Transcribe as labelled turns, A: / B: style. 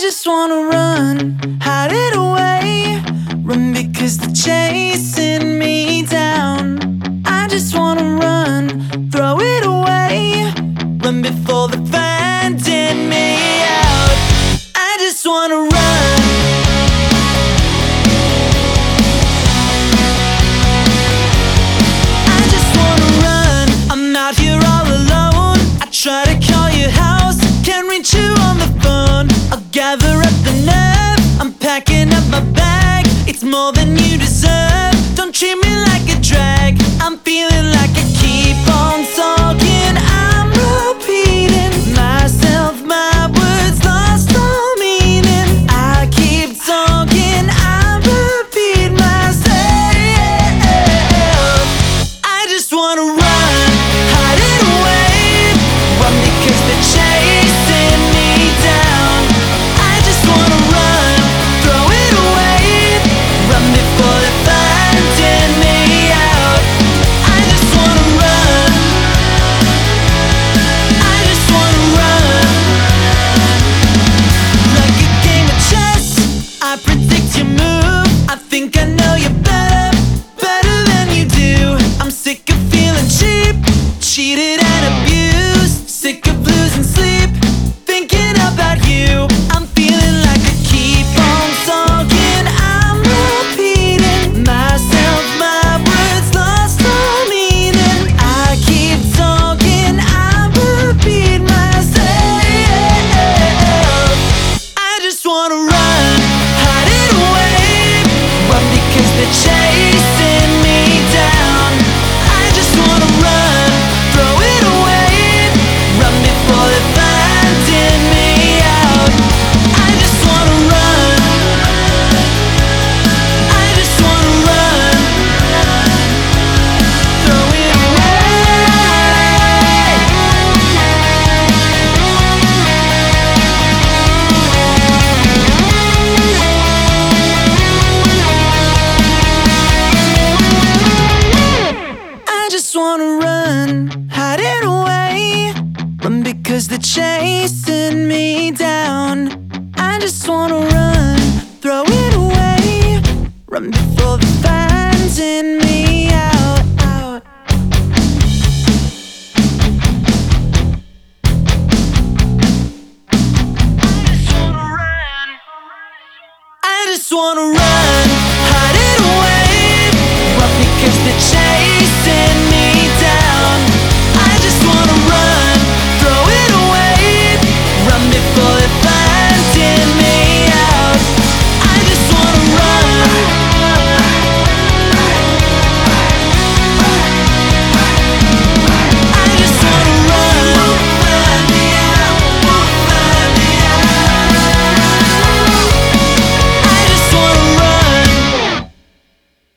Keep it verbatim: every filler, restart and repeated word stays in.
A: just wanna run, hide it away. Run because they're chasing me down. I just wanna run, throw it away. Run before they're finding me out. I just wanna run. I just wanna run. I'm out here all alone. I try to call your house, can't reach you on the phone. I'll gather up the nerve, I'm packing up my bag. It's more than you deserve, don't treat me like a drag. I'm feeling like I keep on talking, I'm repeating myself, my words lost all meaning. I keep talking, I repeat myself. I just wanna run, hide it away. Run because they're chasing me down. I just wanna run, throw it away. Run before they're finding me out. I just wanna run. I just wanna run. Like a game of chess, I predict your move. I think I know you better, better than you do. I'm sick of feeling cheap, cheated and abused. Sick of losing sleep, thinking about you. I'm feeling like I keep on talking, I'm repeating myself, my words lost all meaning. I keep talking, I repeat myself. I just wanna run, hide it away. Run because they're chasing me down. I just wanna run, throw it away. Run before they're finding me out. I just wanna run. I just wanna run. Throw it away. I just wanna run, hide it away. Run because they're chasing me down. I just wanna run, throw it away. Run before they're finding me out, out. I just wanna run, hide it away. Run because they're chasing